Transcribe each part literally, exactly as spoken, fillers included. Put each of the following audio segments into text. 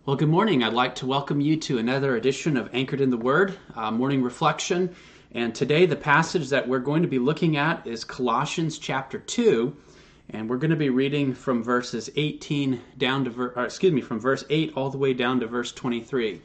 Well, good morning. I'd like to welcome you to another edition of Anchored in the Word, uh, morning reflection. And today the passage that we're going to be looking at is Colossians chapter two. And we're going to be reading from verses eighteen down to, ver- or excuse me, from verse eight all the way down to verse twenty-three.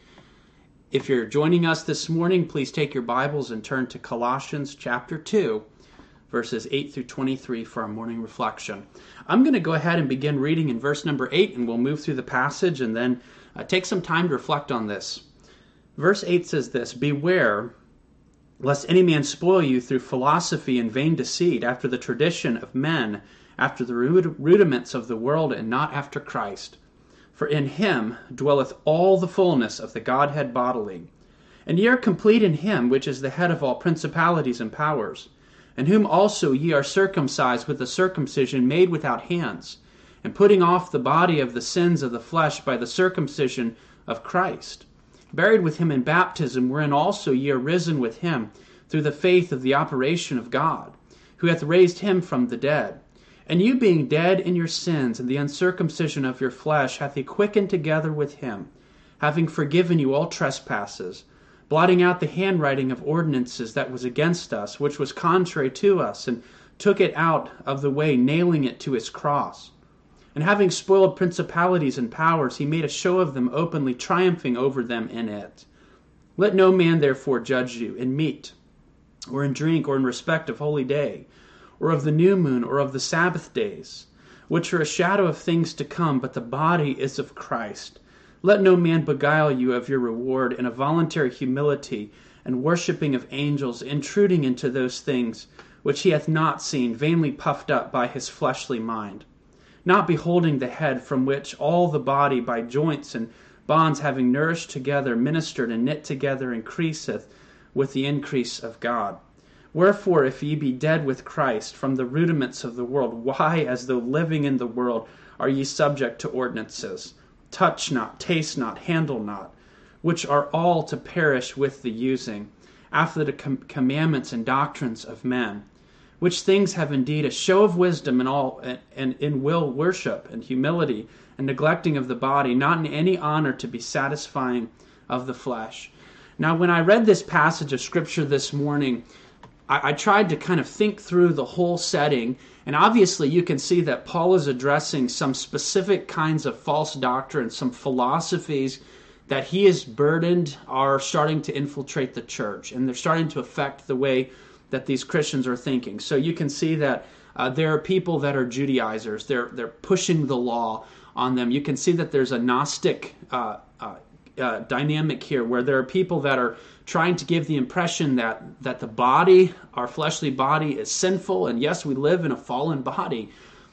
If you're joining us this morning, please take your Bibles and turn to Colossians chapter two, verses eight through twenty-three for our morning reflection. I'm going to go ahead and begin reading in verse number eight, and we'll move through the passage and then uh, take some time to reflect on this. Verse eight says this, "Beware, lest any man spoil you through philosophy and vain deceit, after the tradition of men, after the rudiments of the world, and not after Christ. For in him dwelleth all the fullness of the Godhead bodily. And ye are complete in him, which is the head of all principalities and powers, in whom also ye are circumcised with a circumcision made without hands, and putting off the body of the sins of the flesh by the circumcision of Christ, buried with him in baptism, wherein also ye are risen with him through the faith of the operation of God, who hath raised him from the dead. And you being dead in your sins and the uncircumcision of your flesh hath he quickened together with him, having forgiven you all trespasses, blotting out the handwriting of ordinances that was against us, which was contrary to us, and took it out of the way, nailing it to his cross. And having spoiled principalities and powers, he made a show of them openly, triumphing over them in it. Let no man therefore judge you in meat, or in drink, or in respect of holy day, or of the new moon, or of the Sabbath days, which are a shadow of things to come, but the body is of Christ. Let no man beguile you of your reward in a voluntary humility and worshipping of angels, intruding into those things which he hath not seen, vainly puffed up by his fleshly mind, not beholding the head, from which all the body by joints and bonds having nourished together, ministered and knit together, increaseth with the increase of God. Wherefore, if ye be dead with Christ from the rudiments of the world, why, as though living in the world, are ye subject to ordinances? Touch not, taste not, handle not, which are all to perish with the using, after the com- commandments and doctrines of men, which things have indeed a show of wisdom in all, and, and in will worship and humility, and neglecting of the body, not in any honor to be satisfying of the flesh." Now, when I read this passage of Scripture this morning, I, I tried to kind of think through the whole setting, and obviously you can see that Paul is addressing some specific kinds of false doctrine, some philosophies that he is burdened are starting to infiltrate the church, and they're starting to affect the way that these Christians are thinking. So you can see that uh, there are people that are Judaizers. They're they're pushing the law on them. You can see that there's a Gnostic uh, uh, uh, dynamic here, where there are people that are trying to give the impression that that the body, our fleshly body, is sinful. And yes, we live in a fallen body,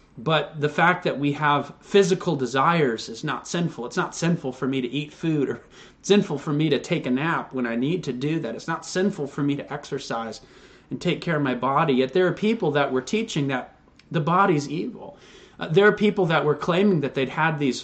but the fact that we have physical desires is not sinful. It's not sinful for me to eat food, or sinful for me to take a nap when I need to do that. It's not sinful for me to exercise and take care of my body. Yet there are people that were teaching that the body's evil. Uh, there are people that were claiming that they'd had these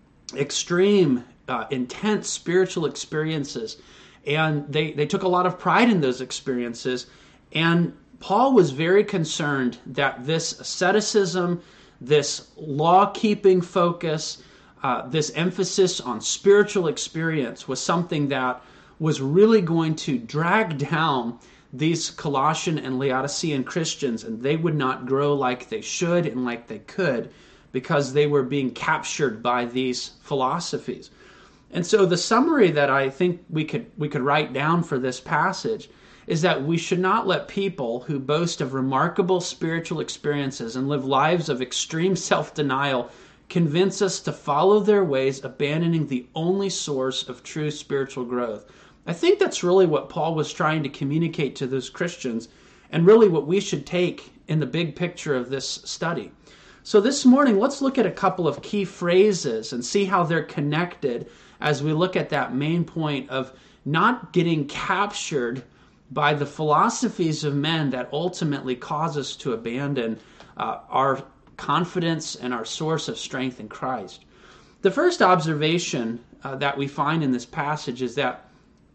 extreme, uh, intense spiritual experiences, and they, they took a lot of pride in those experiences. And Paul was very concerned that this asceticism, this law-keeping focus, uh, this emphasis on spiritual experience was something that was really going to drag down these Colossian and Laodicean Christians, and they would not grow like they should and like they could, because they were being captured by these philosophies. And so the summary that I think we could we could write down for this passage is that we should not let people who boast of remarkable spiritual experiences and live lives of extreme self-denial convince us to follow their ways, abandoning the only source of true spiritual growth. I think that's really what Paul was trying to communicate to those Christians, and really what we should take in the big picture of this study. So this morning, let's look at a couple of key phrases and see how they're connected as we look at that main point of not getting captured by the philosophies of men that ultimately cause us to abandon uh, our confidence and our source of strength in Christ. The first observation uh, that we find in this passage is that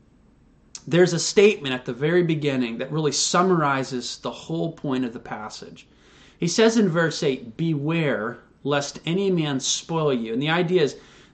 there's a statement at the very beginning that really summarizes the whole point of the passage. He says in verse eight, "Beware lest any man spoil you." And the idea is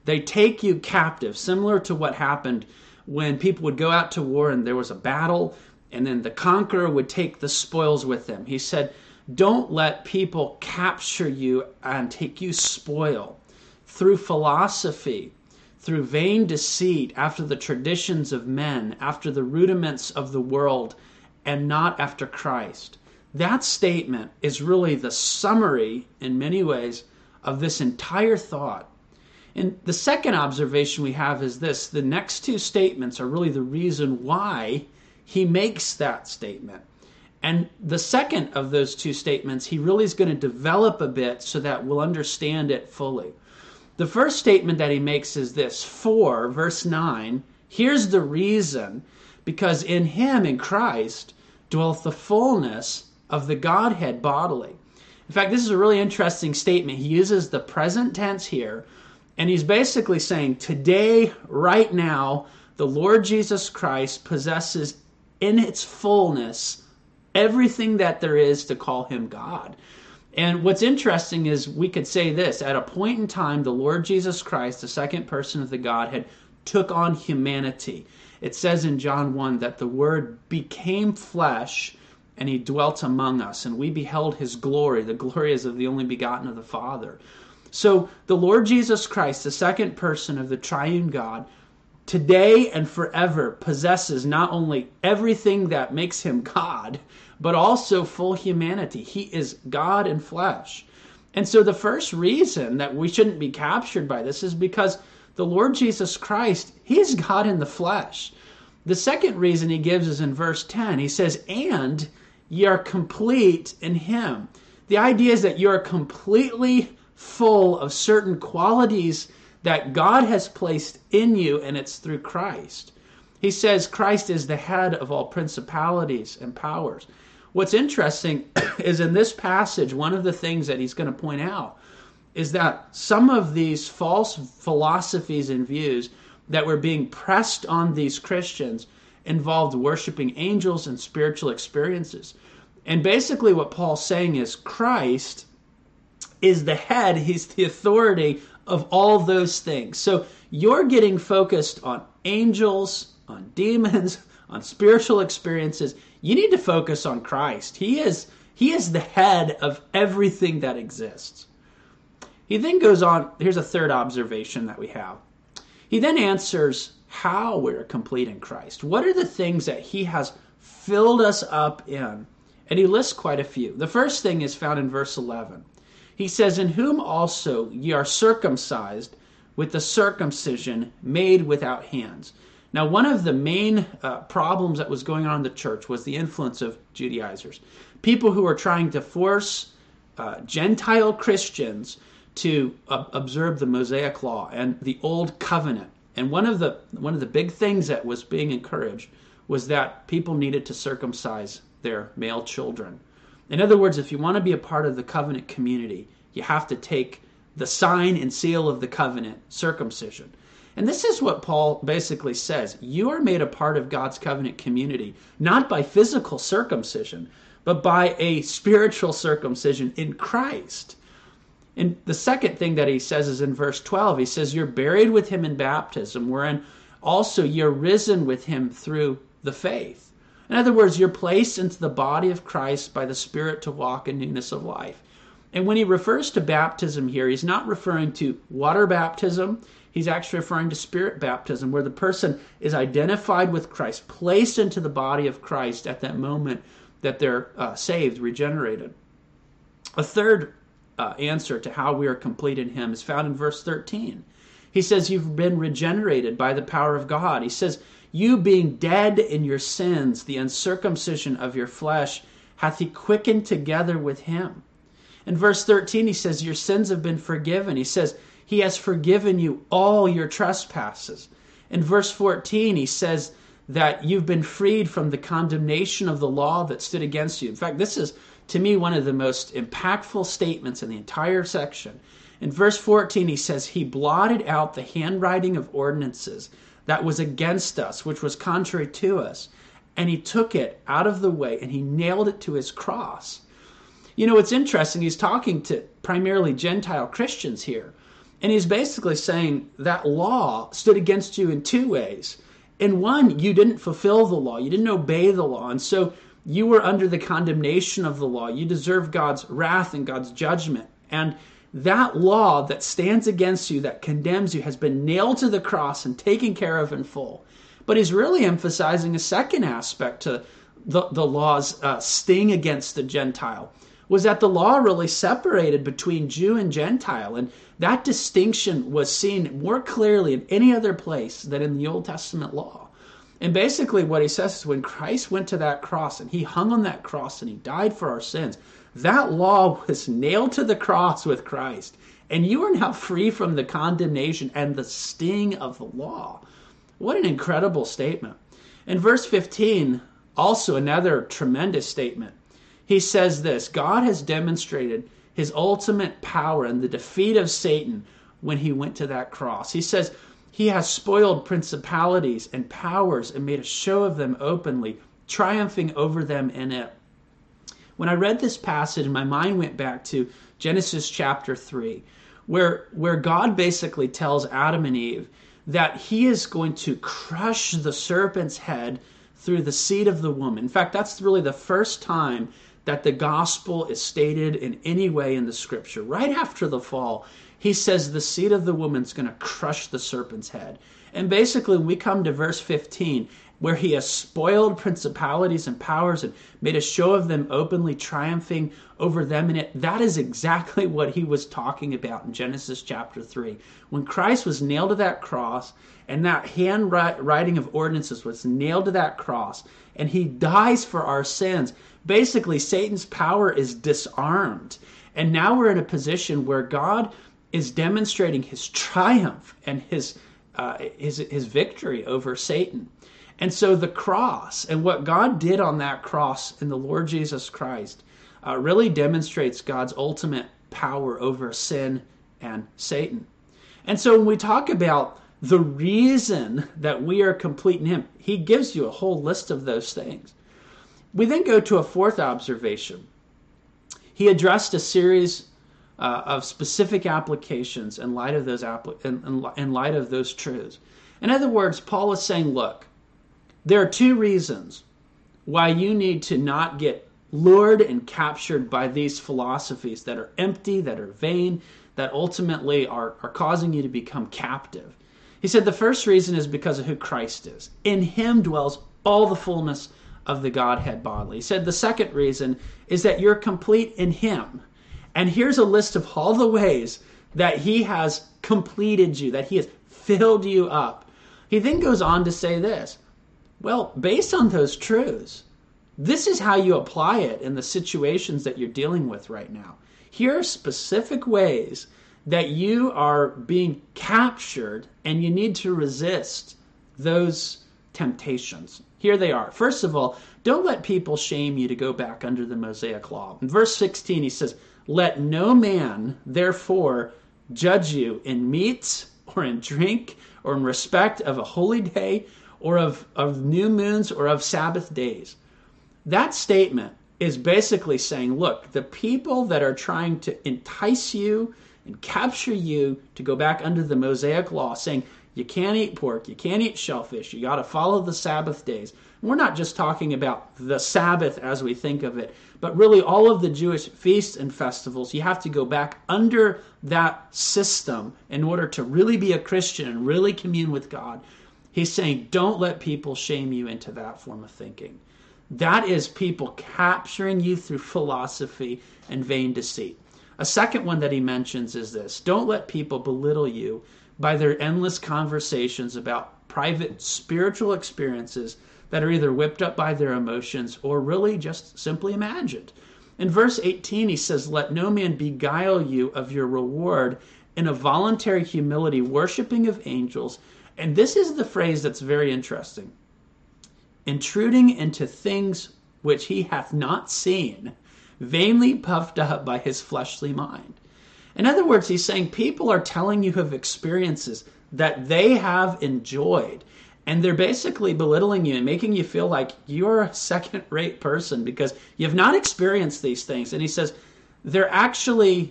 They take you captive, similar to what happened when people would go out to war and there was a battle, and then the conqueror would take the spoils with them. He said, don't let people capture you and take you spoil through philosophy, through vain deceit, after the traditions of men, after the rudiments of the world, and not after Christ. That statement is really the summary, in many ways, of this entire thought. And the second observation we have is this: the next two statements are really the reason why he makes that statement. And the second of those two statements, he really is going to develop a bit so that we'll understand it fully. The first statement that he makes is this: for, verse nine, here's the reason, because in him, in Christ, dwelleth the fullness of the Godhead bodily. In fact, this is a really interesting statement. He uses the present tense here, and he's basically saying today, right now, the Lord Jesus Christ possesses in its fullness everything that there is to call him God. And what's interesting is we could say this: at a point in time, the Lord Jesus Christ, the second person of the Godhead, took on humanity. It says in John one that the Word became flesh and he dwelt among us, and we beheld his glory. The glory is of the only begotten of the Father. So the Lord Jesus Christ, the second person of the triune God, today and forever possesses not only everything that makes him God, but also full humanity. He is God in flesh. And so the first reason that we shouldn't be captured by this is because the Lord Jesus Christ, he is God in the flesh. The second reason he gives is in verse ten. He says, and ye are complete in him. The idea is that you are completely full of certain qualities that God has placed in you, and it's through Christ. He says Christ is the head of all principalities and powers. What's interesting is in this passage, one of the things that he's going to point out is that some of these false philosophies and views that were being pressed on these Christians involved worshiping angels and spiritual experiences. And basically what Paul's saying is Christ is the head, he's the authority of all those things. So you're getting focused on angels, on demons, on spiritual experiences. You need to focus on Christ. He is, he is the head of everything that exists. He then goes on, here's a third observation that we have. He then answers how we're complete in Christ. What are the things that he has filled us up in? And he lists quite a few. The first thing is found in verse eleven. He says, in whom also ye are circumcised with the circumcision made without hands. Now, one of the main uh, problems that was going on in the church was the influence of Judaizers. People who were trying to force uh, Gentile Christians to uh, observe the Mosaic Law and the Old Covenant. And one of the one of the big things that was being encouraged was that people needed to circumcise their male children. In other words, if you want to be a part of the covenant community, you have to take the sign and seal of the covenant, circumcision. And this is what Paul basically says. You are made a part of God's covenant community, not by physical circumcision, but by a spiritual circumcision in Christ. And the second thing that he says is in verse twelve. He says, you're buried with him in baptism, wherein also you're risen with him through the faith. In other words, you're placed into the body of Christ by the Spirit to walk in newness of life. And when he refers to baptism here, he's not referring to water baptism. He's actually referring to spirit baptism, where the person is identified with Christ, placed into the body of Christ at that moment that they're uh, saved, regenerated. A third uh, answer to how we are complete in him is found in verse thirteen. He says, you've been regenerated by the power of God. He says, you being dead in your sins, the uncircumcision of your flesh, hath he quickened together with him. In verse thirteen, he says, your sins have been forgiven. He says, he has forgiven you all your trespasses. In verse fourteen, he says that you've been freed from the condemnation of the law that stood against you. In fact, this is, to me, one of the most impactful statements in the entire section. In verse fourteen, he says, he blotted out the handwriting of ordinances that was against us, which was contrary to us, and he took it out of the way, and he nailed it to his cross. You know, it's interesting. He's talking to primarily Gentile Christians here. And he's basically saying that law stood against you in two ways. In one, you didn't fulfill the law. You didn't obey the law. And so you were under the condemnation of the law. You deserve God's wrath and God's judgment. And that law that stands against you, that condemns you, has been nailed to the cross and taken care of in full. But he's really emphasizing a second aspect to the, the law's uh, sting against the Gentile, was that the law really separated between Jew and Gentile. And that distinction was seen more clearly in any other place than in the Old Testament law. And basically what he says is when Christ went to that cross and he hung on that cross and he died for our sins, that law was nailed to the cross with Christ. And you are now free from the condemnation and the sting of the law. What an incredible statement. In verse fifteen, also another tremendous statement. He says this: God has demonstrated his ultimate power in the defeat of Satan when he went to that cross. He says he has spoiled principalities and powers and made a show of them openly, triumphing over them in it. When I read this passage, my mind went back to Genesis chapter three, where, where God basically tells Adam and Eve that he is going to crush the serpent's head through the seed of the woman. In fact, that's really the first time that the gospel is stated in any way in the scripture. Right after the fall, he says the seed of the woman is going to crush the serpent's head. And basically, when we come to verse fifteen, where he has spoiled principalities and powers and made a show of them openly, triumphing over them in it, that is exactly what he was talking about in Genesis chapter three. When Christ was nailed to that cross, and that handwriting of ordinances was nailed to that cross, and he dies for our sins, basically Satan's power is disarmed. And now we're in a position where God is demonstrating his triumph and his uh, his, his victory over Satan. And so the cross and what God did on that cross in the Lord Jesus Christ uh, really demonstrates God's ultimate power over sin and Satan. And so when we talk about the reason that we are complete in him, he gives you a whole list of those things. We then go to a fourth observation. He addressed a series uh, of specific applications in light of those appli- in, in, in light of those truths. In other words, Paul is saying, look, there are two reasons why you need to not get lured and captured by these philosophies that are empty, that are vain, that ultimately are, are causing you to become captive. He said the first reason is because of who Christ is. In him dwells all the fullness of the Godhead bodily. He said the second reason is that you're complete in him. And here's a list of all the ways that he has completed you, that he has filled you up. He then goes on to say this: well, based on those truths, this is how you apply it in the situations that you're dealing with right now. Here are specific ways that you are being captured and you need to resist those temptations. Here they are. First of all, don't let people shame you to go back under the Mosaic law. In verse sixteen, he says, let no man, therefore, judge you in meat or in drink or in respect of a holy day or of, of new moons or of Sabbath days. That statement is basically saying, look, the people that are trying to entice you and capture you to go back under the Mosaic law, saying you can't eat pork, you can't eat shellfish, you got to follow the Sabbath days. And we're not just talking about the Sabbath as we think of it, but really all of the Jewish feasts and festivals. You have to go back under that system in order to really be a Christian and really commune with God. He's saying, don't let people shame you into that form of thinking. That is people capturing you through philosophy and vain deceit. A second one that he mentions is this: don't let people belittle you by their endless conversations about private spiritual experiences that are either whipped up by their emotions or really just simply imagined. In verse eighteen, he says, let no man beguile you of your reward in a voluntary humility, worshiping of angels. And this is the phrase that's very interesting. Intruding into things which he hath not seen, vainly puffed up by his fleshly mind. In other words, he's saying people are telling you of experiences that they have enjoyed, and they're basically belittling you and making you feel like you're a second-rate person because you've not experienced these things. And he says they're actually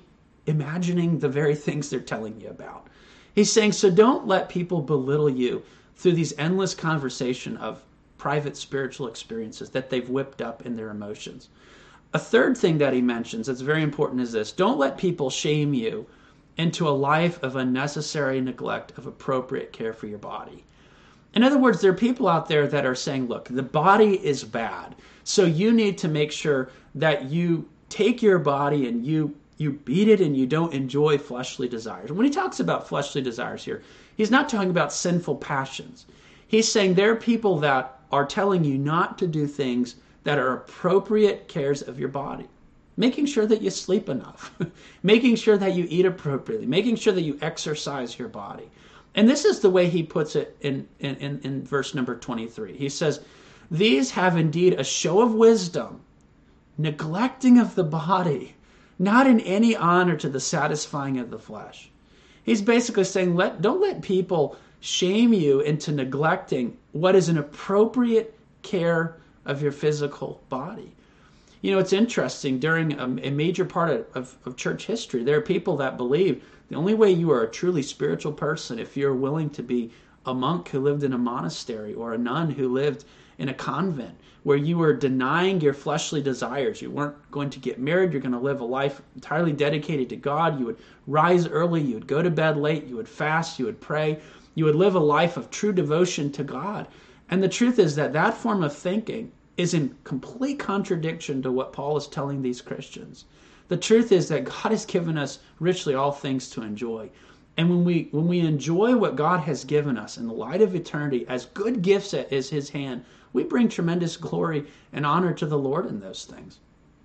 imagining the very things they're telling you about. He's saying, so don't let people belittle you through these endless conversation of private spiritual experiences that they've whipped up in their emotions. A third thing that he mentions that's very important is this: don't let people shame you into a life of unnecessary neglect of appropriate care for your body. In other words, there are people out there that are saying, look, the body is bad, so you need to make sure that you take your body and you you beat it and you don't enjoy fleshly desires. When he talks about fleshly desires here, he's not talking about sinful passions. He's saying there are people that are telling you not to do things that are appropriate cares of your body. Making sure that you sleep enough, making sure that you eat appropriately, making sure that you exercise your body. And this is the way he puts it in, in, in, in verse number twenty-three. He says, these have indeed a show of wisdom, neglecting of the body, not in any honor to the satisfying of the flesh. He's basically saying, let don't let people shame you into neglecting what is an appropriate care of your physical body. You know, it's interesting, during a, a major part of, of, of church history, there are people that believe the only way you are a truly spiritual person if you're willing to be a monk who lived in a monastery or a nun who lived in a convent, where you were denying your fleshly desires. You weren't going to get married. You're going to live a life entirely dedicated to God. You would rise early. You would go to bed late. You would fast. You would pray. You would live a life of true devotion to God. And the truth is that that form of thinking is in complete contradiction to what Paul is telling these Christians. The truth is that God has given us richly all things to enjoy. And when we when we enjoy what God has given us in the light of eternity as good gifts at is his hand, we bring tremendous glory and honor to the Lord in those things.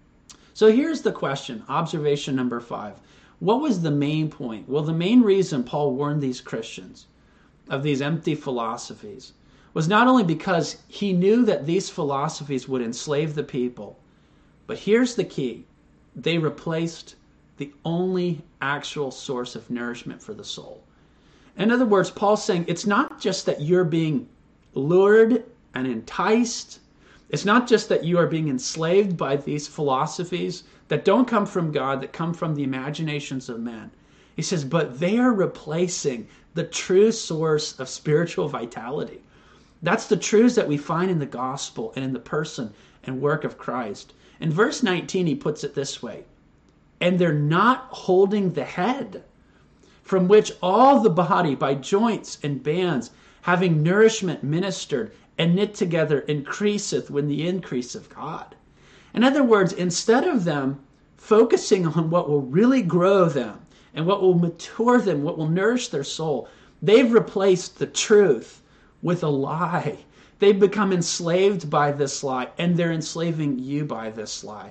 So here's the question, observation number five. What was the main point? Well, the main reason Paul warned these Christians of these empty philosophies was not only because he knew that these philosophies would enslave the people, but here's the key. They replaced the only actual source of nourishment for the soul. In other words, Paul's saying it's not just that you're being lured and enticed. It's not just that you are being enslaved by these philosophies that don't come from God, that come from the imaginations of men. He says, but they are replacing the true source of spiritual vitality. That's the truths that we find in the gospel and in the person and work of Christ. In verse nineteen, he puts it this way: and they're not holding the head, from which all the body by joints and bands, having nourishment ministered and knit together, increaseth with the increase of God. In other words, instead of them focusing on what will really grow them and what will mature them, what will nourish their soul, they've replaced the truth with a lie. They've become enslaved by this lie, and they're enslaving you by this lie.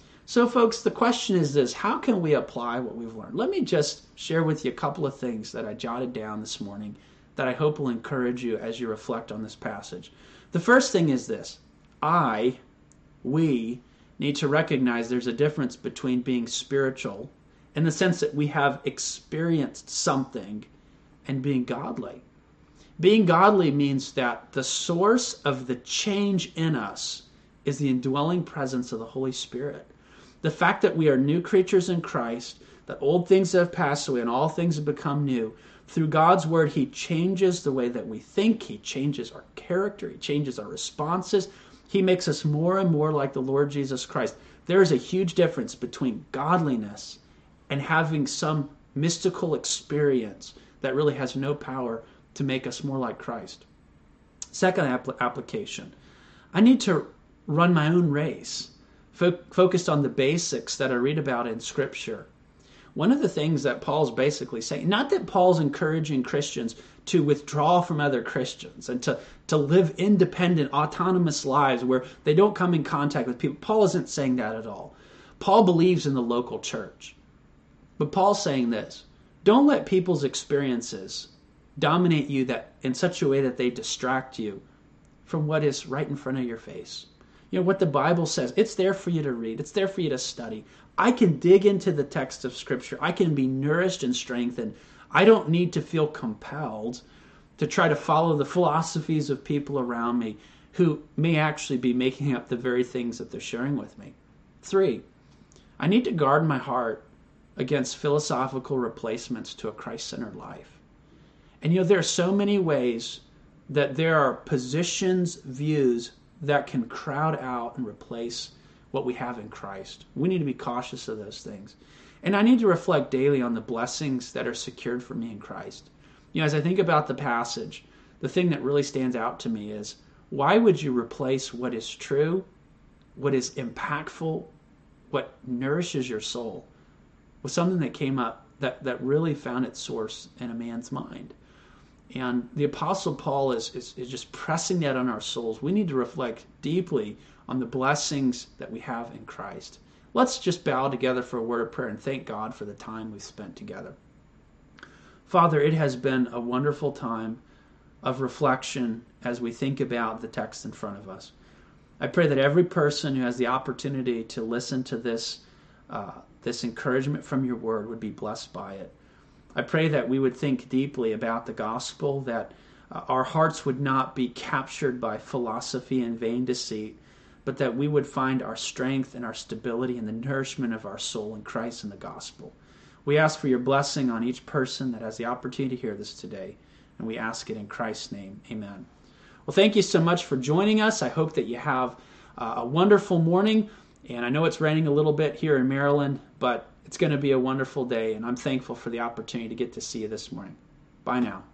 So folks, the question is this: how can we apply what we've learned? Let me just share with you a couple of things that I jotted down this morning that I hope will encourage you as you reflect on this passage. The first thing is this: I, we, need to recognize there's a difference between being spiritual in the sense that we have experienced something and being godly. Being godly means that the source of the change in us is the indwelling presence of the Holy Spirit. The fact that we are new creatures in Christ, that old things have passed away and all things have become new. Through God's word, he changes the way that we think. He changes our character. He changes our responses. He makes us more and more like the Lord Jesus Christ. There is a huge difference between godliness and having some mystical experience that really has no power to make us more like Christ. Second apl- application. I need to run my own race, fo- focused on the basics that I read about in Scripture. One of the things that Paul's basically saying, not that Paul's encouraging Christians to withdraw from other Christians and to, to live independent, autonomous lives where they don't come in contact with people. Paul isn't saying that at all. Paul believes in the local church. But Paul's saying this: don't let people's experiences dominate you that in such a way that they distract you from what is right in front of your face. You know, what the Bible says, it's there for you to read. It's there for you to study. I can dig into the text of Scripture. I can be nourished and strengthened. I don't need to feel compelled to try to follow the philosophies of people around me who may actually be making up the very things that they're sharing with me. Three, I need to guard my heart against philosophical replacements to a Christ-centered life. And you know, there are so many ways that there are positions, views that can crowd out and replace what we have in Christ. We need to be cautious of those things. And I need to reflect daily on the blessings that are secured for me in Christ. You know, as I think about the passage, the thing that really stands out to me is, why would you replace what is true, what is impactful, what nourishes your soul, with something that came up that, that really found its source in a man's mind? And the Apostle Paul is, is, is just pressing that on our souls. We need to reflect deeply on the blessings that we have in Christ. Let's just bow together for a word of prayer and thank God for the time we've spent together. Father, it has been a wonderful time of reflection as we think about the text in front of us. I pray that every person who has the opportunity to listen to this, uh, this encouragement from your word would be blessed by it. I pray that we would think deeply about the gospel, that uh, our hearts would not be captured by philosophy and vain deceit, but that we would find our strength and our stability in the nourishment of our soul in Christ and the gospel. We ask for your blessing on each person that has the opportunity to hear this today, and we ask it in Christ's name. Amen. Well, thank you so much for joining us. I hope that you have uh, a wonderful morning, and I know it's raining a little bit here in Maryland, but it's going to be a wonderful day, and I'm thankful for the opportunity to get to see you this morning. Bye now.